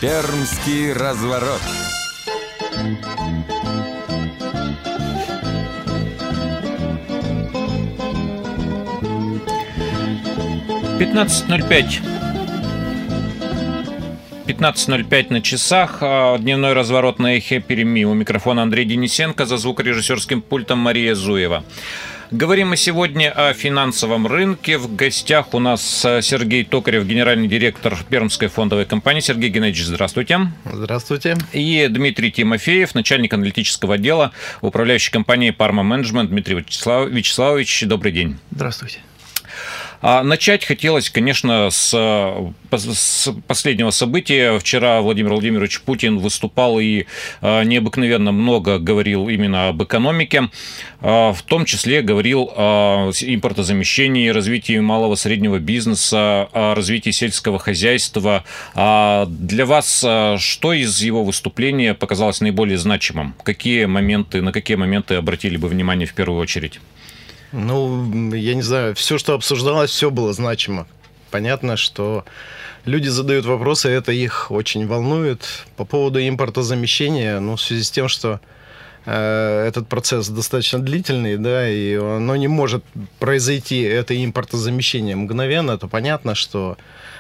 Пермский разворот. «15:05 на часах. Дневной разворот на Эхе Перми. У микрофона Андрей Денисенко, за звукорежиссерским пультом Мария Зуева. Говорим мы сегодня о финансовом рынке. В гостях у нас Сергей Токарев, генеральный директор Пермской фондовой компании. Сергей Геннадьевич, здравствуйте. Здравствуйте. И Дмитрий Тимофеев, начальник аналитического отдела управляющей компании Parma Management. Дмитрий Вячеславович, добрый день. Здравствуйте. Начать хотелось, конечно, с последнего события. Вчера Владимир Владимирович Путин выступал и необыкновенно много говорил именно об экономике. В том числе говорил о импортозамещении, развитии малого и среднего бизнеса, о развитии сельского хозяйства. Для вас что из его выступления показалось наиболее значимым? На какие моменты обратили бы внимание в первую очередь? Я не знаю, все, что обсуждалось, все было значимо. Понятно, что люди задают вопросы, это их очень волнует. По поводу импортозамещения, в связи с тем, что этот процесс достаточно длительный, да, и оно не может произойти, это импортозамещение мгновенно, то понятно, что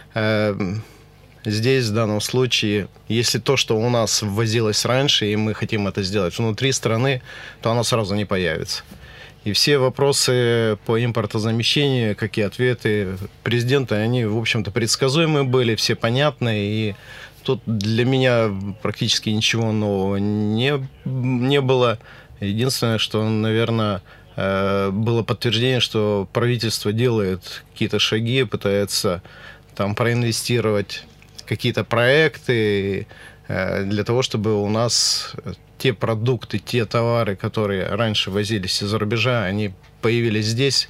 здесь, в данном случае, если то, что у нас ввозилось раньше, и мы хотим это сделать внутри страны, то оно сразу не появится. И все вопросы по импортозамещению, какие ответы президента, они, в общем-то, предсказуемые были, все понятны. И тут для меня практически ничего нового не было. Единственное, что, наверное, было подтверждение, что правительство делает какие-то шаги, пытается там проинвестировать какие-то проекты для того, чтобы у нас те продукты, те товары, которые раньше возились из-за рубежа, они появились здесь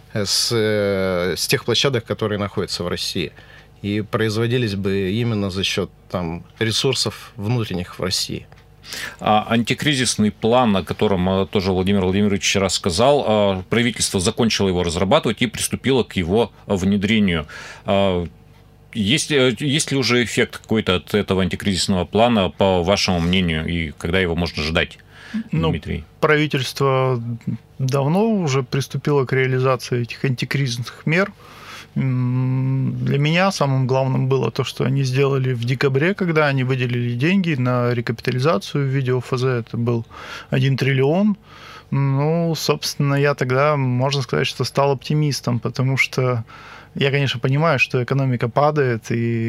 с тех площадок, которые находятся в России, и производились бы именно за счет ресурсов внутренних в России. Антикризисный план, о котором тоже Владимир Владимирович вчера сказал, правительство закончило его разрабатывать и приступило к его внедрению. Есть ли уже эффект какой-то от этого антикризисного плана, по вашему мнению, и когда его можно ждать, Дмитрий? Правительство давно уже приступило к реализации этих антикризисных мер. Для меня самым главным было то, что они сделали в декабре, когда они выделили деньги на рекапитализацию в виде ОФЗ. Это был 1 триллион. Собственно, я тогда, можно сказать, что стал оптимистом, потому что я, конечно, понимаю, что экономика падает,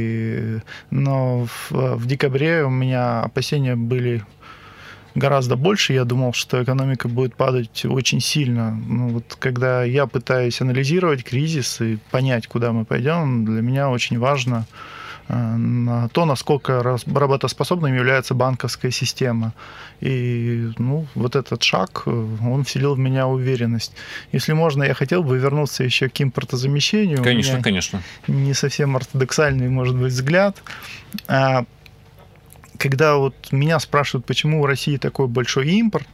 но в декабре у меня опасения были гораздо больше. Я думал, что экономика будет падать очень сильно. Когда я пытаюсь анализировать кризис и понять, куда мы пойдем, для меня очень важно то, насколько работоспособной является банковская система. И этот шаг, он вселил в меня уверенность. Если можно, я хотел бы вернуться еще к импортозамещению. Конечно. Не совсем ортодоксальный, может быть, взгляд. Когда меня спрашивают, почему у России такой большой импорт,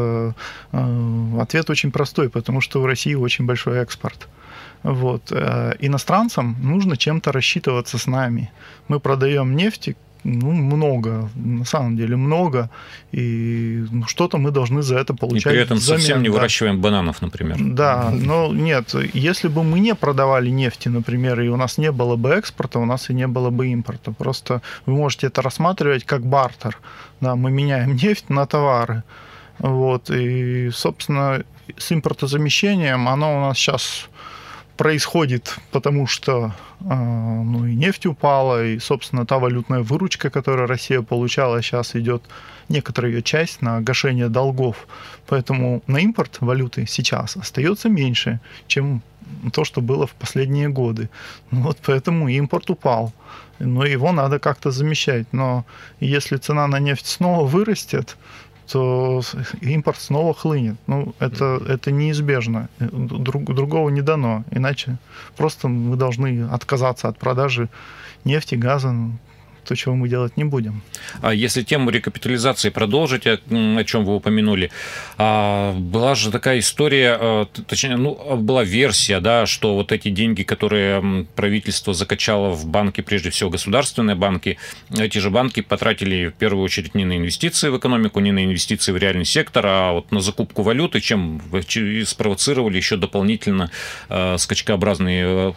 ответ очень простой, потому что у России очень большой экспорт. Иностранцам нужно чем-то рассчитываться с нами. Мы продаем нефти, много, на самом деле много, и что-то мы должны за это получать. И при этом совсем не выращиваем бананов, например. Да, но нет, если бы мы не продавали нефти, например, и у нас не было бы экспорта, у нас и не было бы импорта. Просто вы можете это рассматривать как бартер. Да, мы меняем нефть на товары. И, собственно, с импортозамещением оно у нас сейчас происходит, потому что и нефть упала, и, собственно, та валютная выручка, которую Россия получала, сейчас идет некоторая ее часть на гашение долгов. Поэтому на импорт валюты сейчас остается меньше, чем то, что было в последние годы. Поэтому импорт упал. Но его надо как-то замещать. Но если цена на нефть снова вырастет, то импорт снова хлынет. Это неизбежно. Другого не дано. Иначе просто мы должны отказаться от продажи нефти, газа. то, чего мы делать не будем. А если тему рекапитализации продолжить, о чем вы упомянули, была же такая история, точнее, была версия, да, что вот эти деньги, которые правительство закачало в банки, прежде всего государственные банки, эти же банки потратили в первую очередь не на инвестиции в экономику, не на инвестиции в реальный сектор, а вот на закупку валюты, чем спровоцировали еще дополнительно скачкообразный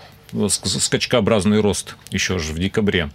рост еще же в декабре.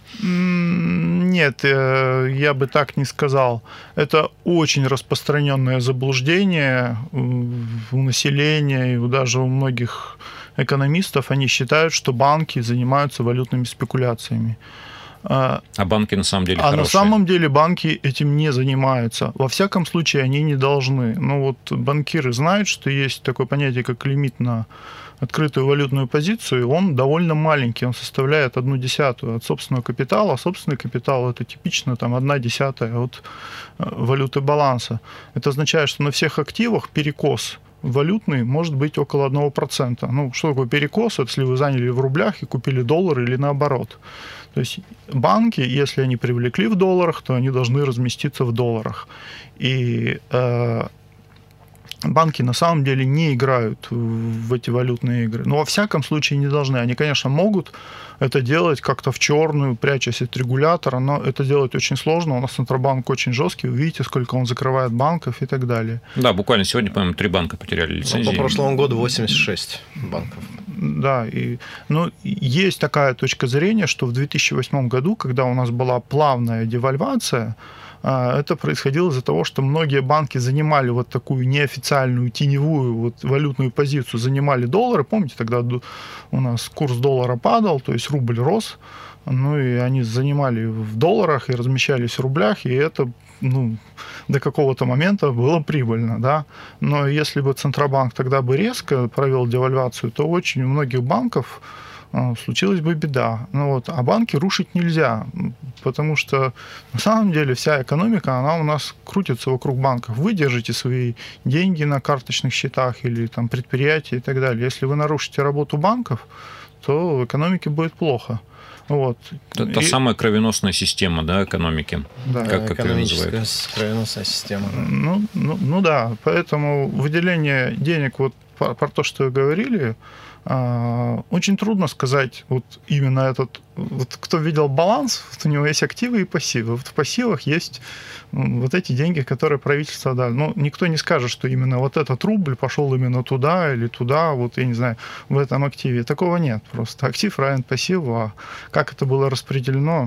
Нет, я бы так не сказал. Это очень распространенное заблуждение у населения и даже у многих экономистов. Они считают, что банки занимаются валютными спекуляциями. А банки на самом деле хорошие. На самом деле банки этим не занимаются. Во всяком случае, они не должны. Банкиры знают, что есть такое понятие, как лимит на открытую валютную позицию, он довольно маленький, он составляет 1/10 от собственного капитала. Собственный капитал – это типично 1/10 от валюты баланса. Это означает, что на всех активах перекос валютный может быть около 1%. Что такое перекос? Это если вы заняли в рублях и купили доллары или наоборот. То есть банки, если они привлекли в долларах, то они должны разместиться в долларах. И банки на самом деле не играют в эти валютные игры. Но во всяком случае не должны. Они, конечно, могут это делать как-то в черную, прячась от регулятора, но это делать очень сложно. У нас Центробанк очень жесткий. Вы видите, сколько он закрывает банков и так далее. Да, буквально сегодня, по-моему, 3 банка потеряли лицензии. По прошлому году 86 банков. Да, есть такая точка зрения, что в 2008 году, когда у нас была плавная девальвация, это происходило из-за того, что многие банки занимали вот такую неофициальную теневую валютную позицию, занимали доллары. Помните, тогда у нас курс доллара падал, то есть рубль рос, и они занимали в долларах и размещались в рублях, и это до какого-то момента было прибыльно, да. Но если бы Центробанк тогда бы резко провел девальвацию, то очень у многих банков случилась бы беда. А банки рушить нельзя, потому что на самом деле вся экономика, она у нас крутится вокруг банков. Вы держите свои деньги на карточных счетах или предприятия и так далее. Если вы нарушите работу банков, то в экономике будет плохо. Это самая кровеносная система, да, экономики, да, как ее называют. Кровеносная система. Да, поэтому выделение денег, про то, что вы говорили, очень трудно сказать именно этот. Кто видел баланс, у него есть активы и пассивы. В пассивах есть эти деньги, которые правительство дали. Но никто не скажет, что именно этот рубль пошел именно туда или туда, я не знаю, в этом активе. Такого нет. Просто актив равен пассиву, а как это было распределено,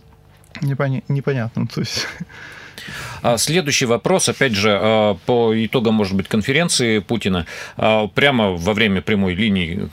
непонятно. То есть... Следующий вопрос, опять же, по итогам, может быть, конференции Путина. Прямо во время прямой линии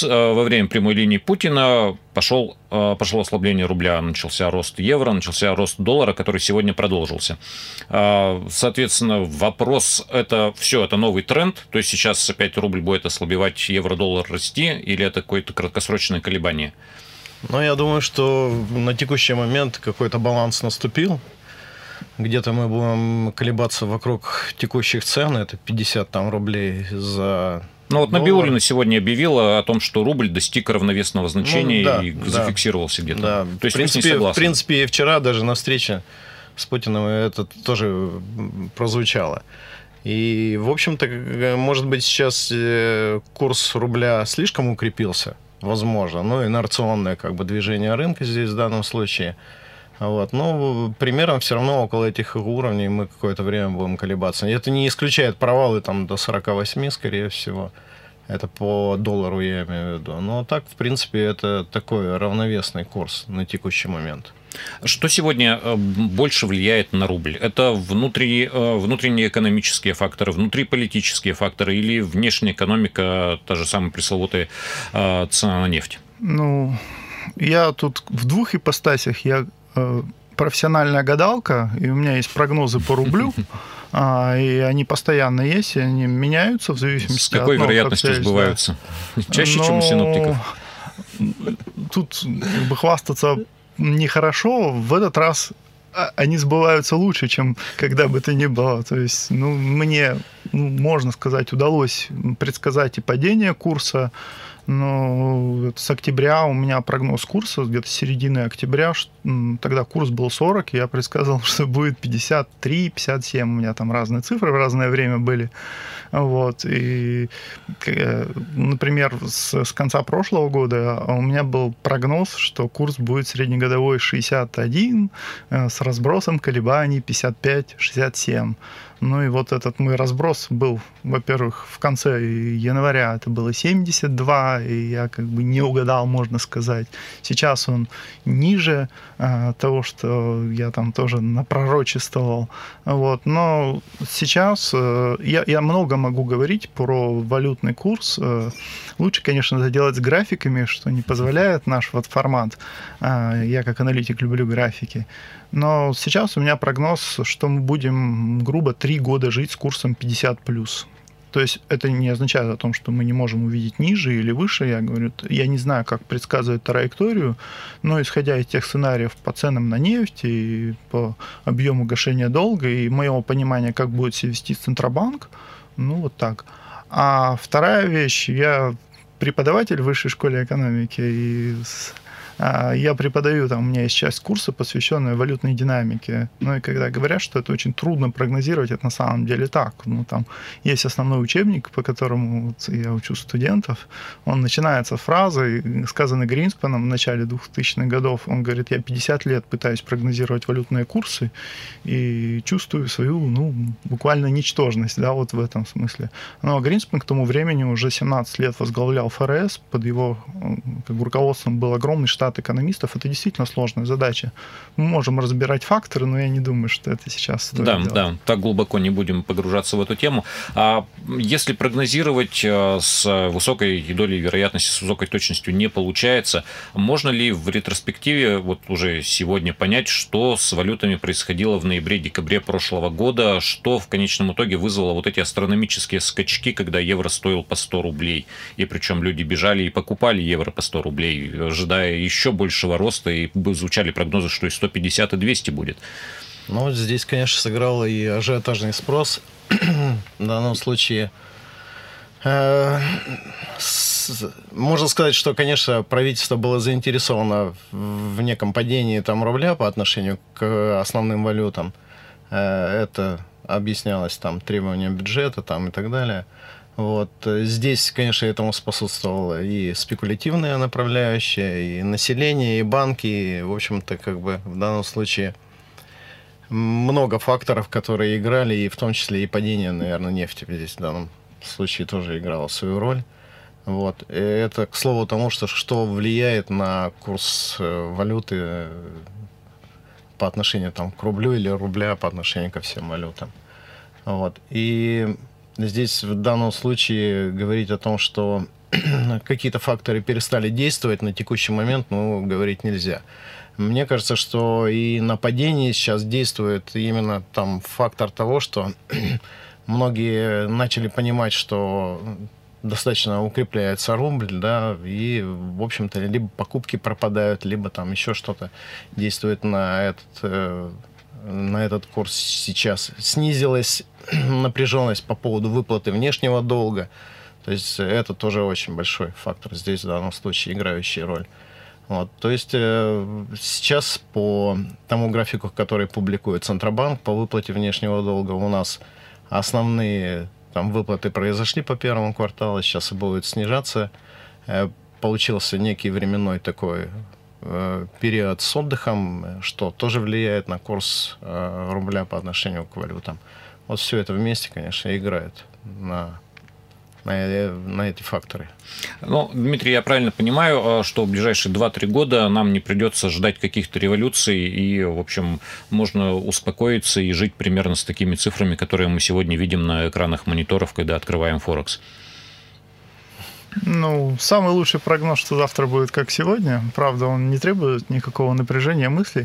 Путина пошло ослабление рубля, начался рост евро, начался рост доллара, который сегодня продолжился. Соответственно, вопрос, это новый тренд? То есть сейчас опять рубль будет ослабевать, евро-доллар расти, или это какое-то краткосрочное колебание? Я думаю, что на текущий момент какой-то баланс наступил. Где-то мы будем колебаться вокруг текущих цен, это 50 рублей за доллар. Набиуллина сегодня объявила о том, что рубль достиг равновесного значения и зафиксировался где-то. Да. То есть вы с ней согласны? В принципе, и вчера даже на встрече с Путиным это тоже прозвучало. И, в общем-то, может быть, сейчас курс рубля слишком укрепился, возможно, инерционное движение рынка здесь в данном случае. Примерно все равно около этих уровней мы какое-то время будем колебаться. Это не исключает провалы до 48, скорее всего. Это по доллару, я имею в виду. Но так, в принципе, это такой равновесный курс на текущий момент. Что сегодня больше влияет на рубль? Это внутренние экономические факторы, внутриполитические факторы или внешняя экономика, та же самая пресловутая цена на нефть? Я тут в двух ипостасях. Я профессиональная гадалка, и у меня есть прогнозы по рублю, и они постоянно есть, и они меняются в зависимости от... С какой вероятностью сбываются? Чаще, чем у синоптиков? Тут хвастаться нехорошо. В этот раз они сбываются лучше, чем когда бы то ни было. То есть, мне, можно сказать, удалось предсказать и падение курса Но с октября у меня прогноз курса, где-то середины октября, тогда курс был 40, и я предсказывал, что будет 53, 57. У меня там разные цифры в разное время были. Вот. И, например, с конца прошлого года у меня был прогноз, что курс будет среднегодовой 61, с разбросом колебаний 55-67. Ну и вот этот мой разброс был, во-первых, в конце января это было 72, и я как бы не угадал, можно сказать. Сейчас он ниже того, что я там тоже напророчествовал. Вот. Но сейчас я много могу говорить про валютный курс. Лучше, конечно, это делать с графиками, что не позволяет наш вот формат. Я как аналитик люблю графики. Но сейчас у меня прогноз, что мы будем, грубо, 3 года жить с курсом 50+. То есть это не означает о том, что мы не можем увидеть ниже или выше. Я говорю, я не знаю, как предсказывать траекторию, но исходя из тех сценариев по ценам на нефть и по объему гашения долга и моего понимания, как будет себя вести Центробанк, ну вот так. А вторая вещь, я преподаватель в высшей школе экономики, и я преподаю, там у меня есть часть курса, посвященная валютной динамике. Ну и когда говорят, что это очень трудно прогнозировать, это на самом деле так. Ну, там есть основной учебник, по которому вот я учу студентов. Он начинается фразой, сказанной Гринспаном в начале 2000-х годов. Он говорит, я 50 лет пытаюсь прогнозировать валютные курсы и чувствую свою, ну, буквально ничтожность, да, вот в этом смысле. Ну, а Гринспан к тому времени уже 17 лет возглавлял ФРС, под его как бы, руководством был огромный штат экономистов. Это действительно сложная задача. Мы можем разбирать факторы, но я не думаю, что это сейчас стоит делать. Да, так глубоко не будем погружаться в эту тему. А если прогнозировать с высокой долей вероятности, с высокой точностью не получается, можно ли в ретроспективе вот уже сегодня понять, что с валютами происходило в ноябре-декабре прошлого года, что в конечном итоге вызвало вот эти астрономические скачки, когда евро стоил по 100 рублей, и причем люди бежали и покупали евро по 100 рублей, ожидая еще большего роста, и звучали прогнозы, что и 150, и 200 будет. Ну, здесь, конечно, сыграл и ажиотажный спрос. В данном случае можно сказать, что, конечно, правительство было заинтересовано в неком падении там рубля по отношению к основным валютам. Это объяснялось там требованиям бюджета там, и так далее. Вот. Здесь, конечно, этому способствовала и спекулятивная направляющая, и население, и банки, и, в общем-то, как бы в данном случае много факторов, которые играли, и в том числе и падение, наверное, нефти здесь в данном случае тоже играло свою роль. Вот. И это, к слову, тому, что влияет на курс валюты по отношению там, к рублю или рубля по отношению ко всем валютам. Вот. И здесь в данном случае говорить о том, что какие-то факторы перестали действовать на текущий момент, ну, говорить нельзя. Мне кажется, что и на падении сейчас действует именно там фактор того, что многие начали понимать, что достаточно укрепляется рубль, да, и, в общем-то, либо покупки пропадают, либо там еще что-то действует на этот курс сейчас. Снизилась напряженность по поводу выплаты внешнего долга. То есть это тоже очень большой фактор здесь в данном случае, играющий роль. Вот. То есть сейчас по тому графику, который публикует Центробанк по выплате внешнего долга, у нас основные там выплаты произошли по первому кварталу, сейчас и будут снижаться. Получился некий временной такой период с отдыхом, что тоже влияет на курс рубля по отношению к валютам. Вот все это вместе, конечно, играет на эти факторы. Ну, Дмитрий, я правильно понимаю, что в ближайшие 2-3 года нам не придется ждать каких-то революций, и, в общем, можно успокоиться и жить примерно с такими цифрами, которые мы сегодня видим на экранах мониторов, когда открываем Форекс? Ну, самый лучший прогноз, что завтра будет как сегодня. Правда, он не требует никакого напряжения мыслей.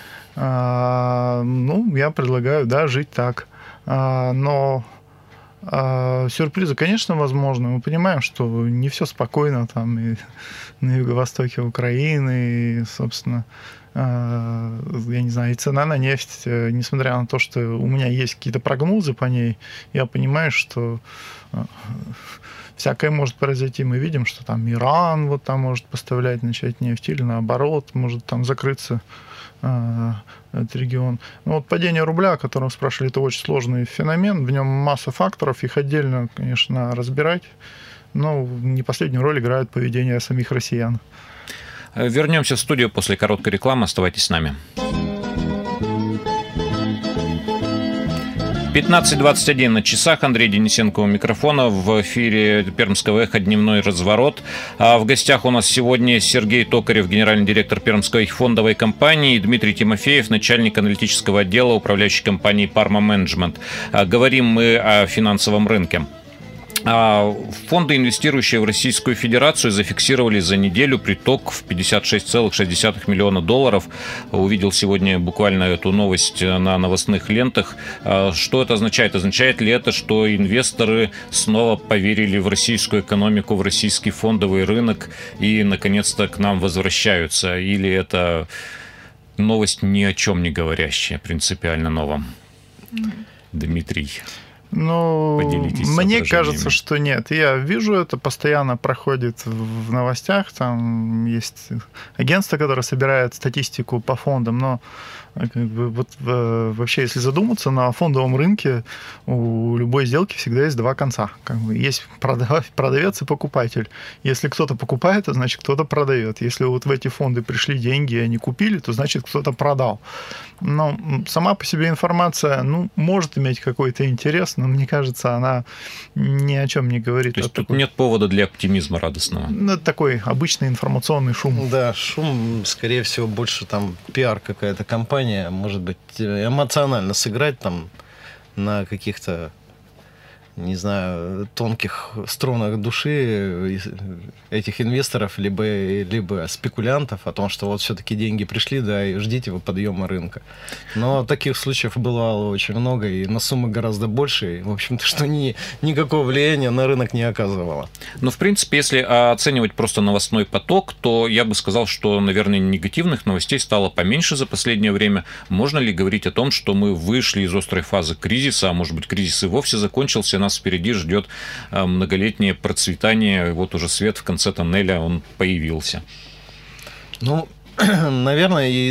Ну, я предлагаю, да, жить так. Но сюрпризы, конечно, возможны. Мы понимаем, что не все спокойно там и на юго-востоке Украины, и, собственно, я не знаю, и цена на нефть, несмотря на то, что у меня есть какие-то прогнозы по ней, я понимаю, что всякое может произойти. Мы видим, что там Иран вот там может поставлять, начать нефть, или наоборот, может там закрыться этот регион. Но вот падение рубля, о котором спрашивали, это очень сложный феномен, в нем масса факторов, их отдельно, конечно, разбирать, но не последнюю роль играет поведение самих россиян. Вернемся в студию после короткой рекламы, оставайтесь с нами. 15:21 на часах. Андрей Денисенко у микрофона. В эфире Пермского эхо «Дневной разворот». А в гостях у нас сегодня Сергей Токарев, генеральный директор Пермской фондовой компании, и Дмитрий Тимофеев, начальник аналитического отдела управляющей компании Parma Management. Говорим мы о финансовом рынке. Фонды, инвестирующие в Российскую Федерацию, зафиксировали за неделю приток в $56,6 миллиона. Увидел сегодня буквально эту новость на новостных лентах. Что это означает? Означает ли это, что инвесторы снова поверили в российскую экономику, в российский фондовый рынок и, наконец-то, к нам возвращаются? Или это новость ни о чем не говорящая, принципиально новом? Дмитрий. Ну, мне кажется, что нет. Я вижу, это постоянно проходит в новостях. Там есть агентство, которое собирает статистику по фондам, но как бы, вот, вообще, если задуматься, на фондовом рынке у любой сделки всегда есть два конца. Как бы, есть продавец и покупатель. Если кто-то покупает, то значит кто-то продает. Если вот в эти фонды пришли деньги и они купили, то значит кто-то продал. Но сама по себе информация, ну, может иметь какой-то интерес, но мне кажется, она ни о чем не говорит. То есть тут нет повода для оптимизма радостного? Ну, это такой обычный информационный шум. Да, шум, скорее всего, больше там пиар какая-то компания, может быть, эмоционально сыграть там на каких-то, не знаю, тонких струнах души этих инвесторов, либо спекулянтов о том, что вот все-таки деньги пришли, да, и ждите вы подъема рынка. Но таких случаев бывало очень много, и на суммы гораздо больше, и, в общем-то, что никакого влияния на рынок не оказывало. Но, в принципе, если оценивать просто новостной поток, то я бы сказал, что, наверное, негативных новостей стало поменьше за последнее время. Можно ли говорить о том, что мы вышли из острой фазы кризиса, а может быть, кризис и вовсе закончился, нас впереди ждет многолетнее процветание, и вот уже свет в конце тоннеля, он появился? Ну, наверное,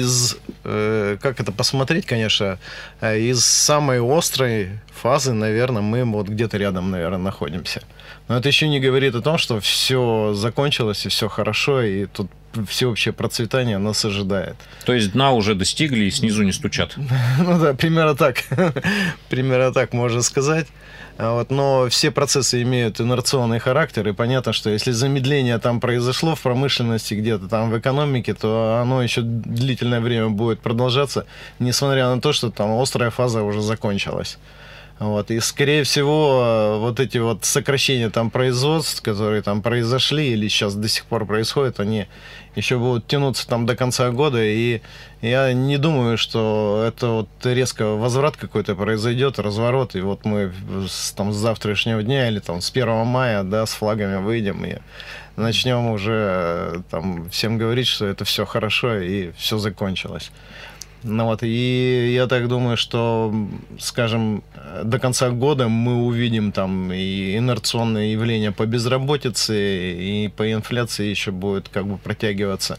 как это посмотреть, конечно, из самой острой фазы, наверное, мы вот где-то рядом, наверное, находимся. Но это еще не говорит о том, что все закончилось и все хорошо, и тут всеобщее процветание нас ожидает. То есть дна уже достигли и снизу не стучат? Ну да, примерно так. Примерно так можно сказать. Вот, но все процессы имеют инерционный характер, и понятно, что если замедление там произошло в промышленности, где-то там в экономике, то оно еще длительное время будет продолжаться, несмотря на то, что там острая фаза уже закончилась. Вот, и, скорее всего, вот эти вот сокращения там производств, которые там произошли или сейчас до сих пор происходят, они еще будут тянуться там до конца года, и я не думаю, что это вот резко возврат какой-то произойдет, разворот, и вот мы там с завтрашнего дня или там с 1 мая, да, с флагами выйдем и начнем уже там всем говорить, что это все хорошо и все закончилось. Ну вот, и я так думаю, что, скажем, до конца года мы увидим там и инерционные явления по безработице, и по инфляции еще будет как бы протягиваться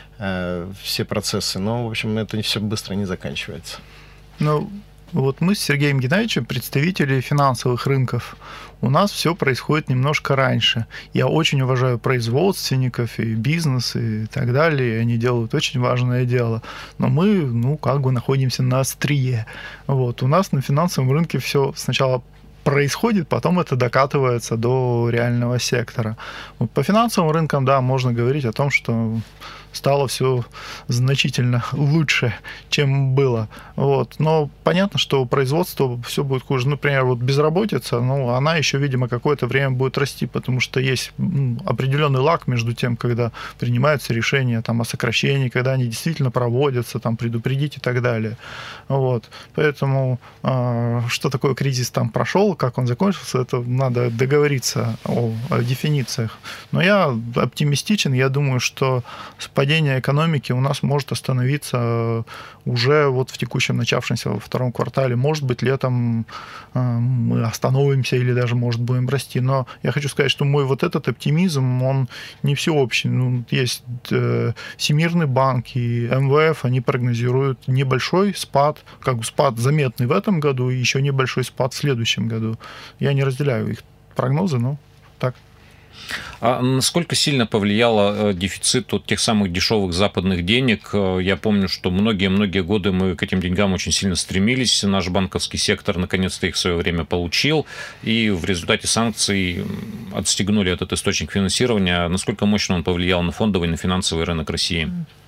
все процессы. Но, в общем, это все быстро не заканчивается. Ну, вот мы с Сергеем Геннадьевичем представители финансовых рынков. У нас все происходит немножко раньше. Я очень уважаю производственников и бизнес и так далее. Они делают очень важное дело. Но мы, ну, как бы находимся на острие. Вот. У нас на финансовом рынке все сначала происходит, потом это докатывается до реального сектора. Вот по финансовым рынкам, да, можно говорить о том, что стало все значительно лучше, чем было. Вот. Но понятно, что производство все будет хуже. Например, вот безработица, ну, она еще, видимо, какое-то время будет расти, потому что есть определенный лаг между тем, когда принимаются решения там, о сокращении, когда они действительно проводятся, там, предупредить и так далее. Вот. Поэтому что такое кризис там прошел, был, как он закончился, это надо договориться о дефинициях. Но я оптимистичен, я думаю, что падение экономики у нас может остановиться уже вот в текущем начавшемся во втором квартале. Может быть, летом мы остановимся или даже, может, будем расти. Но я хочу сказать, что мой вот этот оптимизм, он не всеобщий. Ну, есть Всемирный банк и МВФ, они прогнозируют небольшой спад, как бы спад заметный в этом году и еще небольшой спад в следующем году. Я не разделяю их прогнозы, но так. А насколько сильно повлиял дефицит от тех самых дешевых западных денег? Я помню, что многие-многие годы мы к этим деньгам очень сильно стремились. Наш банковский сектор наконец-то их в свое время получил. И в результате санкций отстегнули этот источник финансирования. Насколько мощно он повлиял на фондовый, на финансовый рынок России?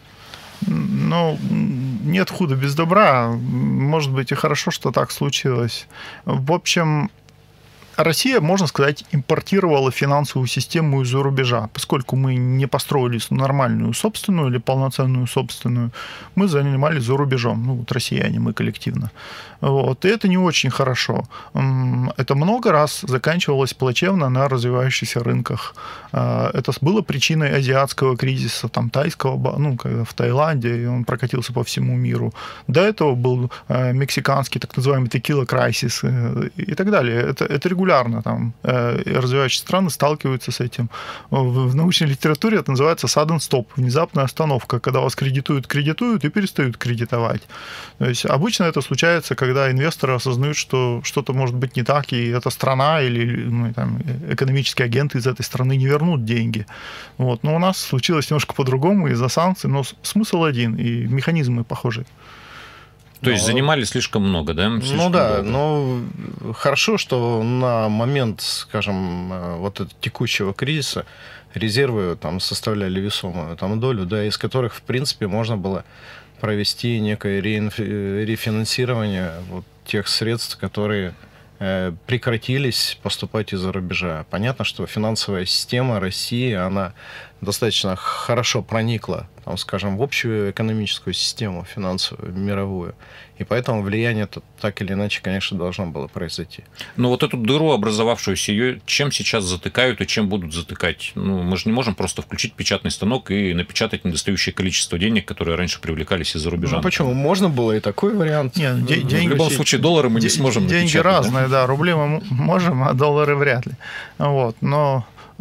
Ну, нет худа без добра. Может быть, и хорошо, что так случилось. В общем, Россия, можно сказать, импортировала финансовую систему из-за рубежа. Поскольку мы не построили нормальную собственную или полноценную собственную, мы занимались за рубежом. Ну, вот россияне, мы коллективно. Вот. И это не очень хорошо. Это много раз заканчивалось плачевно на развивающихся рынках. Это было причиной азиатского кризиса, там, тайского, ну, когда в Таиланде, и он прокатился по всему миру. До этого был мексиканский, так называемый текила крайсис и так далее. Это регулярно там развивающиеся страны сталкиваются с этим. В научной литературе это называется sudden stop, внезапная остановка, когда вас кредитуют и перестают кредитовать. То есть обычно это случается, когда инвесторы осознают, что что-то может быть не так, и эта страна или ну, там, экономические агенты из этой страны не вернут деньги. Вот. Но у нас случилось немножко по-другому из-за санкций, но смысл один, и механизмы похожи. То есть занимали слишком много, да? Ну да, но хорошо, что на момент, скажем, вот этого текущего кризиса резервы там составляли весомую там долю, да, из которых, в принципе, можно было провести некое рефинансирование вот тех средств, которые прекратились поступать из-за рубежа. Понятно, что финансовая система России, она достаточно хорошо проникла, там, скажем, в общую экономическую систему финансовую, мировую. И поэтому влияние так или иначе, конечно, должно было произойти. Но вот эту дыру, образовавшуюся, ее чем сейчас затыкают и чем будут затыкать? Ну, мы же не можем просто включить печатный станок и напечатать недостающее количество денег, которые раньше привлекались из-за рубежа. Ну, почему? Можно было и такой вариант. Нет, в любом случае, доллары мы не сможем деньги напечатать. Разные, да, рубли мы можем, а доллары вряд ли. Вот, но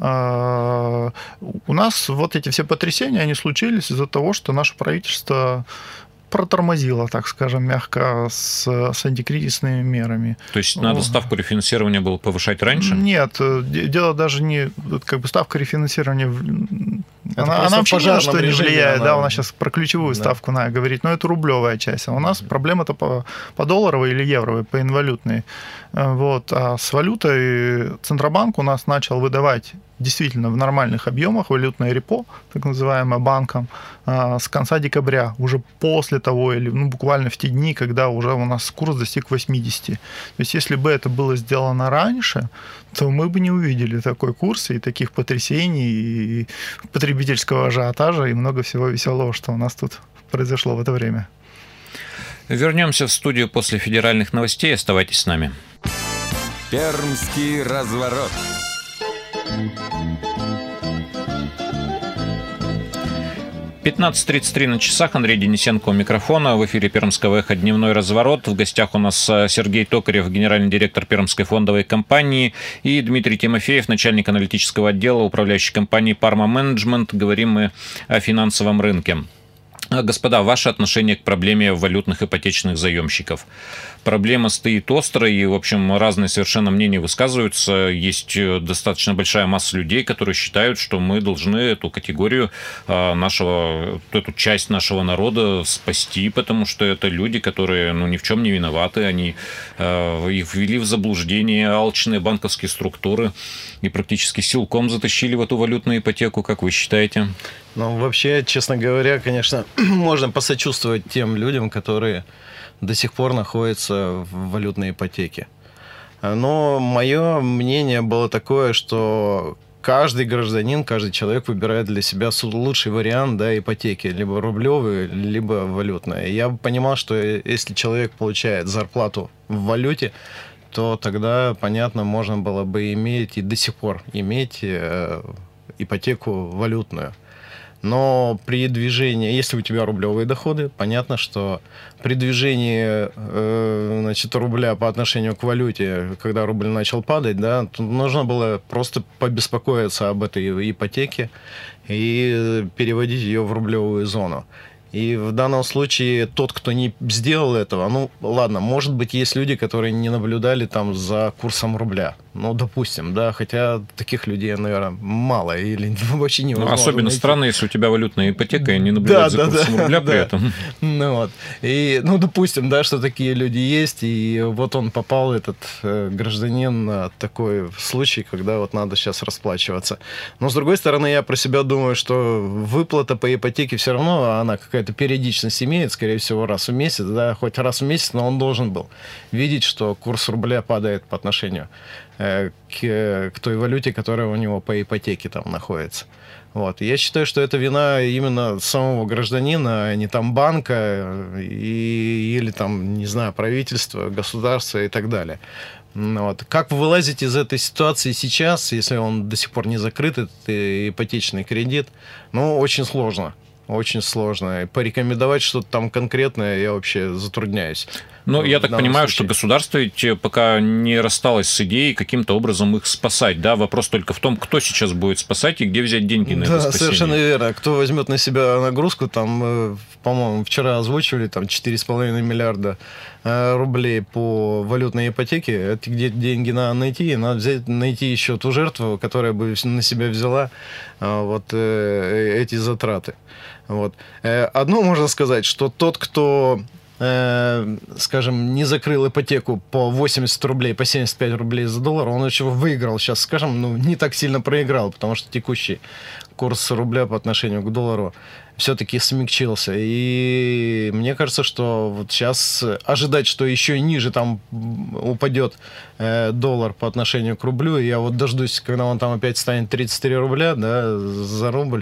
у нас вот эти все потрясения, они случились из-за того, что наше правительство протормозило, так скажем, мягко с антикризисными мерами. То есть надо ставку рефинансирования было повышать раньше? Нет, дело даже не... Как бы ставка рефинансирования... Она вообще ни на что не влияет. Да, у нас сейчас про ключевую ставку надо говорить, но это рублевая часть. А у нас проблема-то по долларовой или евровой, по инвалютной. Вот. А с валютой Центробанк у нас начал выдавать действительно в нормальных объемах валютное репо, так называемое, банком, с конца декабря, уже после того, или буквально в те дни, когда уже у нас курс достиг 80. То есть если бы это было сделано раньше, то мы бы не увидели такой курс и таких потрясений, и потребительского ажиотажа, и много всего веселого, что у нас тут произошло в это время. Вернемся в студию после федеральных новостей. Оставайтесь с нами. Пермский разворот. 15:33 на часах. Андрей Денисенко у микрофона. В эфире Пермского эхо «Дневной разворот». В гостях у нас Сергей Токарев, генеральный директор Пермской фондовой компании, и Дмитрий Тимофеев, начальник аналитического отдела управляющей компании Parma Management. Говорим мы о финансовом рынке. Господа, ваше отношение к проблеме валютных ипотечных заемщиков. Проблема стоит остро, и, в общем, разные совершенно мнения высказываются. Есть достаточно большая масса людей, которые считают, что мы должны эту категорию эту часть нашего народа спасти, потому что это люди, которые ни в чем не виноваты, они их ввели в заблуждение алчные банковские структуры и практически силком затащили в эту валютную ипотеку, как вы считаете? Ну, вообще, честно говоря, конечно, можно посочувствовать тем людям, которые до сих пор находятся в валютной ипотеке. Но мое мнение было такое, что каждый гражданин, каждый человек выбирает для себя лучший вариант, да, ипотеки, либо рублевый, либо валютная. Я понимал, что если человек получает зарплату в валюте, то тогда, понятно, можно было бы иметь и до сих пор иметь ипотеку валютную. Но при движении, если у тебя рублевые доходы, понятно, что при движении рубля по отношению к валюте, когда рубль начал падать, да, нужно было просто побеспокоиться об этой ипотеке и переводить ее в рублевую зону. И в данном случае тот, кто не сделал этого, ну, ладно, может быть, есть люди, которые не наблюдали там за курсом рубля. Ну, допустим, да, хотя таких людей, наверное, мало или вообще невозможно. Особенно найти. Странно, если у тебя валютная ипотека, и не наблюдать за курсом рубля при этом. Ну, вот. И, ну, допустим, да, что такие люди есть, и вот он попал, этот гражданин, на такой случай, когда вот надо сейчас расплачиваться. Но, с другой стороны, я про себя думаю, что выплата по ипотеке все равно, она какая-то периодичность имеет, скорее всего, раз в месяц, да, хоть раз в месяц, но он должен был видеть, что курс рубля падает по отношению к той валюте, которая у него по ипотеке там находится. Вот. Я считаю, что это вина именно самого гражданина, а не там банка или там, не знаю, правительства, государства и так далее. Вот. Как вылазить из этой ситуации сейчас, если он до сих пор не закрыт, этот ипотечный кредит? Ну, очень сложно. Очень сложно. И порекомендовать что-то там конкретное я вообще затрудняюсь. Ну, я так понимаю, что государство ведь пока не рассталось с идеей каким-то образом их спасать, да? Вопрос только в том, кто сейчас будет спасать и где взять деньги на это спасение. Да, совершенно верно. Кто возьмет на себя нагрузку, там, по-моему, вчера озвучивали, там, 4,5 миллиарда рублей по валютной ипотеке. Это где деньги надо найти? Надо найти еще ту жертву, которая бы на себя взяла вот эти затраты. Вот. Одно можно сказать, что тот, кто скажем, не закрыл ипотеку по 80 рублей, по 75 рублей за доллар, он еще выиграл. Сейчас, скажем, ну, не так сильно проиграл, потому что текущий курс рубля по отношению к доллару все-таки смягчился. И мне кажется, что вот сейчас ожидать, что еще ниже там упадет доллар по отношению к рублю, я вот дождусь, когда он там опять станет 33 рубля, да, за рубль,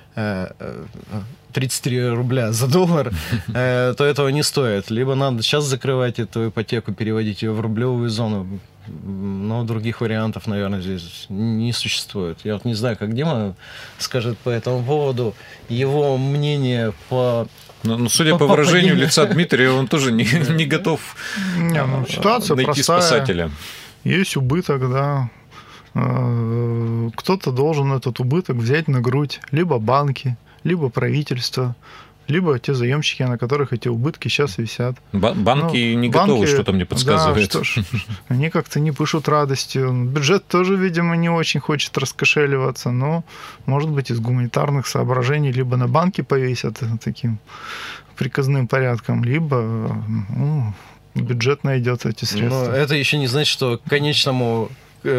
33 рубля за доллар, то этого не стоит. Либо надо сейчас закрывать эту ипотеку, переводить ее в рублевую зону. Но других вариантов, наверное, здесь не существует. Я вот не знаю, как Дима скажет по этому поводу. Его мнение по... Ну, судя по выражению лица Дмитрия, он тоже не готов ситуация найти простая. спасателя. Есть убыток, да. Кто-то должен этот убыток взять на грудь. Либо банки, либо правительство, либо те заемщики, на которых эти убытки сейчас висят. Банки не готовы, что-то мне подсказывает. Да, что ж, они как-то не пышут радостью. Бюджет тоже, видимо, не очень хочет раскошеливаться, но, может быть, из гуманитарных соображений либо на банки повесят таким приказным порядком, либо бюджет найдет эти средства. Но это еще не значит, что конечному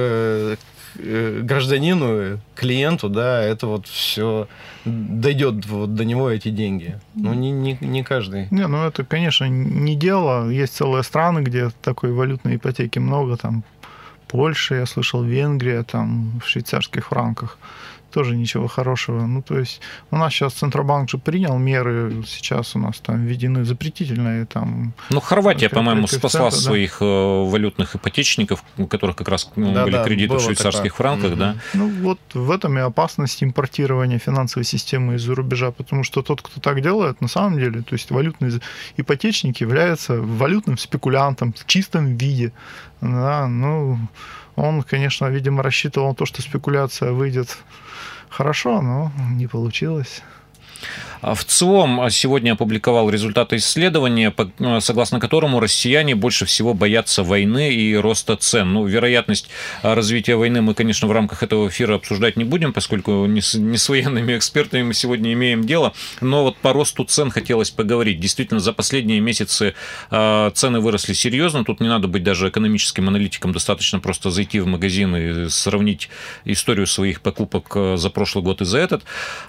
гражданину, клиенту, да, это вот все дойдет вот до него, эти деньги. Ну, не каждый. Не, ну это, конечно, не дело. Есть целые страны, где такой валютной ипотеки много, там Польша, я слышал, Венгрия, там в швейцарских франках. Тоже ничего хорошего. Ну, то есть у нас сейчас Центробанк же принял меры, сейчас у нас там введены запретительные там... Ну, Хорватия, по-моему, спасла своих валютных ипотечников, у которых как раз были кредиты в швейцарских франках, да. Ну, вот в этом и опасность импортирования финансовой системы из-за рубежа, потому что тот, кто так делает, на самом деле, то есть валютный ипотечник является валютным спекулянтом в чистом виде. Да, ну, он, конечно, видимо, рассчитывал на то, что спекуляция выйдет хорошо, но не получилось. ВЦИОМ сегодня опубликовал результаты исследования, согласно которому россияне больше всего боятся войны и роста цен. Ну, вероятность развития войны мы, конечно, в рамках этого эфира обсуждать не будем, поскольку не с военными экспертами мы сегодня имеем дело, но вот по росту цен хотелось поговорить. Действительно, за последние месяцы цены выросли серьезно, тут не надо быть даже экономическим аналитиком, достаточно просто зайти в магазин и сравнить историю своих покупок за прошлый год и за этот.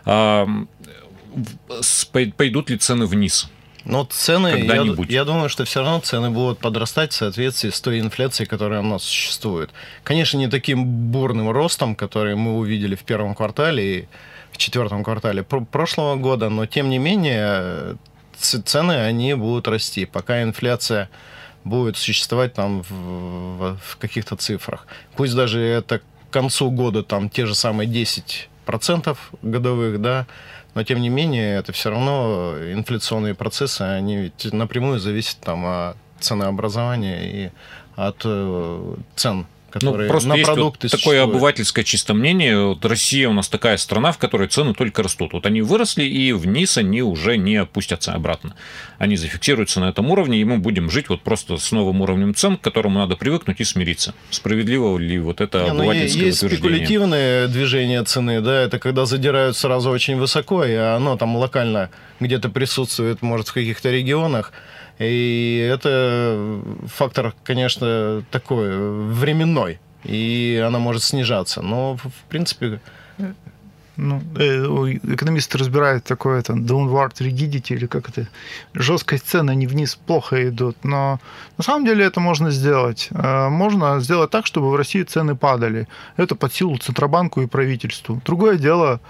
Пойдут ли цены вниз? Но цены, я думаю, что все равно цены будут подрастать в соответствии с той инфляцией, которая у нас существует. Конечно, не таким бурным ростом, который мы увидели в первом квартале и в четвертом квартале прошлого года, но тем не менее цены, они будут расти. Пока инфляция будет существовать там в каких-то цифрах. Пусть даже это к концу года там те же самые 10% годовых, да, но тем не менее это все равно инфляционные процессы, они ведь напрямую зависят там от ценообразования и от цен, которые просто на есть продукты вот такое существуют. обывательское чисто мнение. Вот Россия у нас такая страна, в которой цены только растут. Вот они выросли, и вниз они уже не опустятся обратно. Они зафиксируются на этом уровне, и мы будем жить вот просто с новым уровнем цен, к которому надо привыкнуть и смириться. Справедливо ли вот это обывательское есть утверждение? спекулятивное движение цены, да, это когда задирают сразу очень высоко, и оно там локально где-то присутствует, может, в каких-то регионах. И это фактор, конечно, такой временной, и она может снижаться. Но, в принципе... Экономисты разбирают такое там downward rigidity, или как это, жесткость цен, они вниз плохо идут. Но на самом деле это можно сделать. Можно сделать так, чтобы в России цены падали. Это под силу Центробанку и правительству. Другое дело,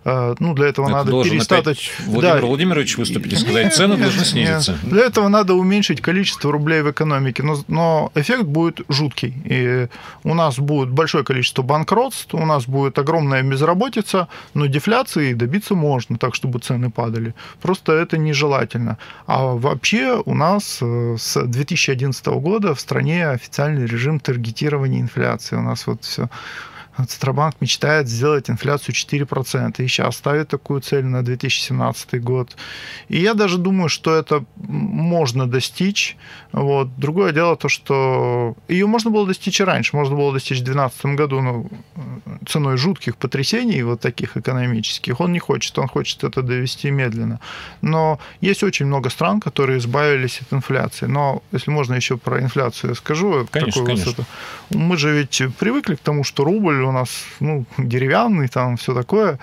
для этого Это надо должен перестать... опять Владимир Владимирович выступить и сказать, цены должны снизиться. Для этого надо уменьшить количество рублей в экономике, но эффект будет жуткий. И у нас будет большое количество банкротств, у нас будет огромная безработица, но дефляции добиться можно, так, чтобы цены падали. Просто это нежелательно. А вообще у нас с 2011 года в стране официальный режим таргетирования инфляции. У нас вот все... Центробанк мечтает сделать инфляцию 4%, и сейчас ставит такую цель на 2017 год. И я даже думаю, что это можно достичь. Вот. Другое дело то, что ее можно было достичь и раньше. Можно было достичь в 2012 году, но ценой жутких потрясений, вот таких экономических. Он не хочет, он хочет это довести медленно. Но есть очень много стран, которые избавились от инфляции. Но если можно еще про инфляцию я скажу. Конечно. Мы же ведь привыкли к тому, что рубль у нас деревянный, там все такое.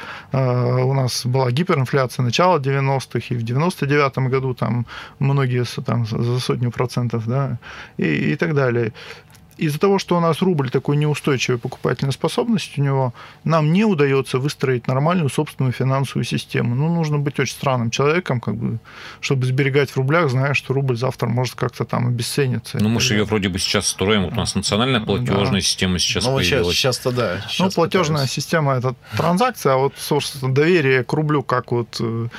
У нас была гиперинфляция начала 90-х, и в 99-м году там многие там за 100%, да, и так далее. Из-за того, что у нас рубль такой неустойчивой покупательной способности у него, нам не удается выстроить нормальную собственную финансовую систему. Нужно быть очень странным человеком, чтобы сберегать в рублях, зная, что рубль завтра может как-то там обесцениться. Мы же ее вроде бы сейчас строим. Вот у нас национальная платежная система сейчас появилась. Сейчас-то да. Платежная система – это транзакция, а вот, собственно, доверие к рублю как вот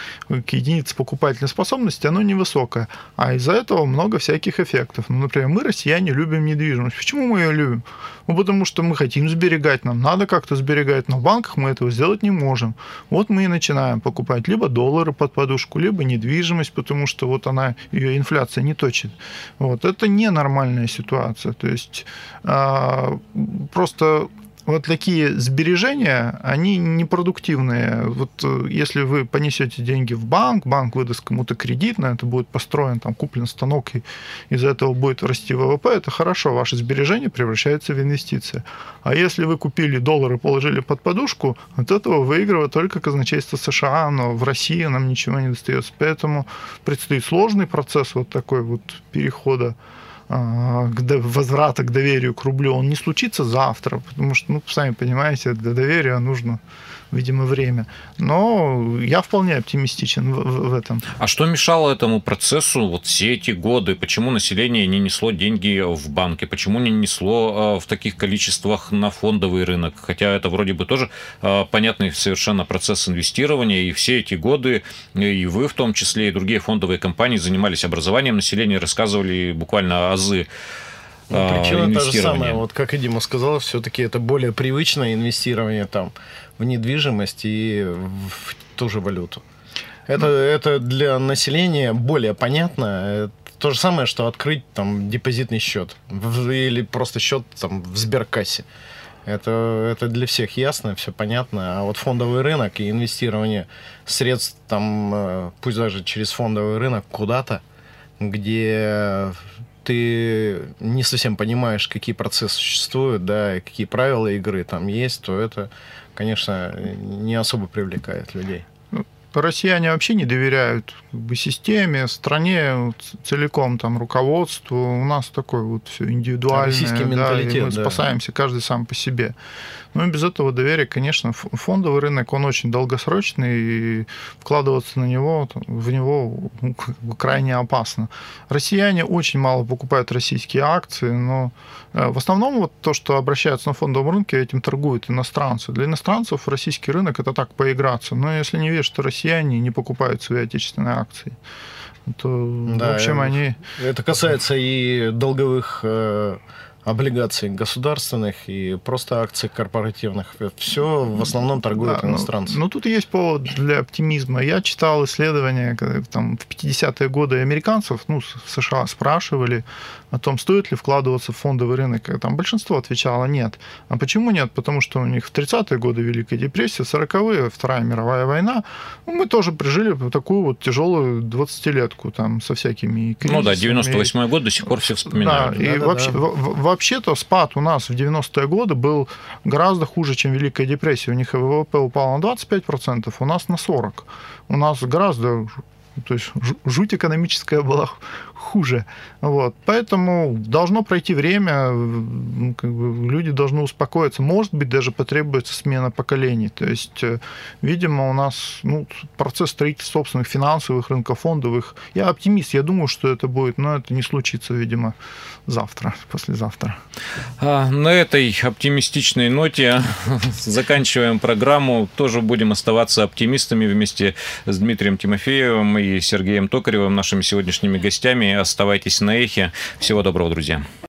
к единице покупательной способности, оно невысокое. А из-за этого много всяких эффектов. Например, мы, россияне, любим недвижимость. Почему мы ее любим? Потому что мы хотим сберегать, нам надо как-то сберегать, но в банках мы этого сделать не можем. Вот мы и начинаем покупать либо доллары под подушку, либо недвижимость, потому что вот ее инфляция не точит. Вот. Это ненормальная ситуация. То есть просто... Вот такие сбережения, они непродуктивные. Вот если вы понесете деньги в банк выдаст кому-то кредит, на это будет построен, там, куплен станок, и из-за этого будет расти ВВП, это хорошо, ваше сбережение превращается в инвестиции. А если вы купили доллары, положили под подушку, от этого выигрывает только казначейство США, но в России нам ничего не достается. Поэтому предстоит сложный процесс вот такой вот перехода, возврата к доверию к рублю. Он не случится завтра, потому что, сами понимаете, для доверия нужно, видимо, время. Но я вполне оптимистичен в этом. А что мешало этому процессу вот все эти годы? Почему население не несло деньги в банки? Почему не несло в таких количествах на фондовый рынок? Хотя это вроде бы тоже понятный совершенно процесс инвестирования. И все эти годы, и вы в том числе, и другие фондовые компании занимались образованием населения, рассказывали буквально азы причина та же самая. Вот как и Дима сказал, все-таки это более привычное инвестирование там в недвижимость и в ту же валюту. Это для населения более понятно. То же самое, что открыть там депозитный счет или просто счет там в Сберкассе. Это для всех ясно, все понятно. А вот фондовый рынок и инвестирование средств там, пусть даже через фондовый рынок куда-то, где ты не совсем понимаешь, какие процессы существуют, да, и какие правила игры там есть, то это, конечно, не особо привлекает людей. россияне вообще не доверяют как бы системе, стране целиком, там, руководству. У нас такой вот все индивидуальное. Российский менталитет, и мы да. спасаемся каждый сам по себе. Ну и без этого доверия, конечно, фондовый рынок, он очень долгосрочный, и вкладываться в него как бы крайне опасно. Россияне очень мало покупают российские акции, но в основном вот то, что обращаются на фондовом рынке, этим торгуют иностранцы. Для иностранцев российский рынок – это так поиграться. Но если не веришь, что россияне не покупают свои отечественные акции, то, Да, в общем, они... Это касается и долговых облигаций государственных и просто акций корпоративных. Все в основном торгуют иностранцы. Ну, тут есть повод для оптимизма. Я читал исследования, когда там, в 50-е годы американцев, ну, в США спрашивали о том, стоит ли вкладываться в фондовый рынок. Там большинство отвечало нет. А почему нет? Потому что у них в 30-е годы Великая депрессия, 40-е, Вторая мировая война. Ну, мы тоже прожили такую вот тяжелую 20-летку там, со всякими кризисами. Ну да, 98-й год до сих пор все вспоминают. Да, и вообще-то спад у нас в 90-е годы был гораздо хуже, чем Великая депрессия. У них ВВП упал на 25%, у нас на 40%. У нас гораздо... То есть жуть экономическая была хуже. Вот. Поэтому должно пройти время, как бы люди должны успокоиться. Может быть, даже потребуется смена поколений. То есть, видимо, у нас процесс строительства собственных финансовых рынков, фондовых. Я оптимист, я думаю, что это будет, но это не случится, видимо, завтра, послезавтра. На этой оптимистичной ноте заканчиваем программу. Тоже будем оставаться оптимистами вместе с Дмитрием Тимофеевым и Сергеем Токаревым, нашими сегодняшними гостями. Оставайтесь на Эхе. Всего доброго, друзья.